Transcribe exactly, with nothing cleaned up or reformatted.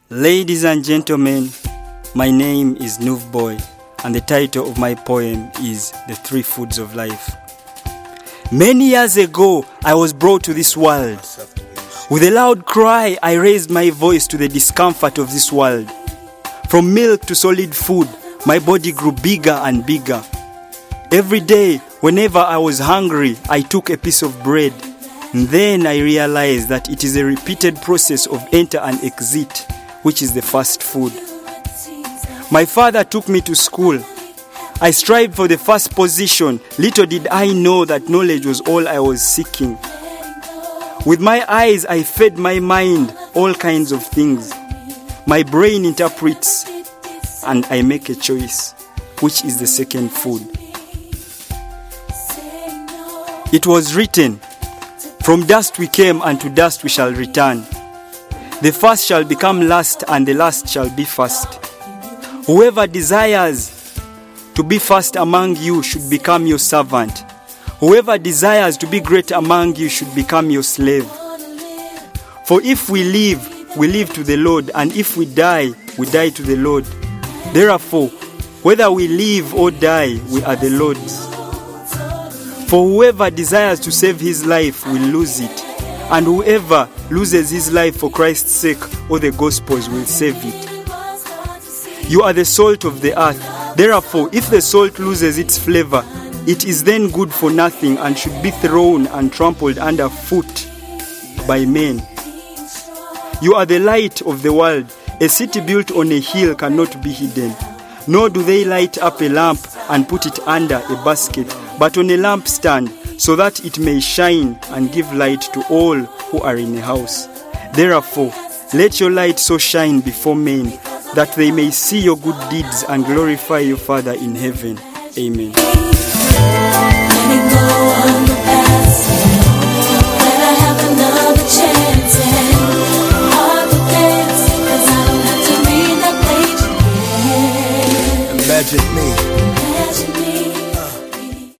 Ladies and gentlemen, my name is Nuv Boy, and the title of my poem is The Three Foods of Life. Many years ago, I was brought to this world. With a loud cry, I raised my voice to the discomfort of this world. From milk to solid food, my body grew bigger and bigger. Every day, whenever I was hungry, I took a piece of bread. And then I realized that it is a repeated process of enter and exit, which is the first food. My father took me to school. I strived for the first position. Little did I know that knowledge was all I was seeking. With my eyes, I fed my mind all kinds of things. My brain interprets, and I make a choice, which is the second food. It was written, "From dust we came, and to dust we shall return. The first shall become last, and the last shall be first. Whoever desires to be first among you should become your servant. Whoever desires to be great among you should become your slave. For if we live, we live to the Lord, and if we die, we die to the Lord. Therefore, whether we live or die, we are the Lord's. For whoever desires to save his life will lose it, and whoever loses his life for Christ's sake or the gospel's will save it. You are the salt of the earth. Therefore, if the salt loses its flavor, it is then good for nothing and should be thrown and trampled underfoot by men. You are the light of the world. A city built on a hill cannot be hidden. Nor do they light up a lamp and put it under a basket, but on a lampstand, so that it may shine and give light to all who are in a house. Therefore, let your light so shine before men, that they may see your good deeds and glorify your Father in heaven." Amen. Imagine me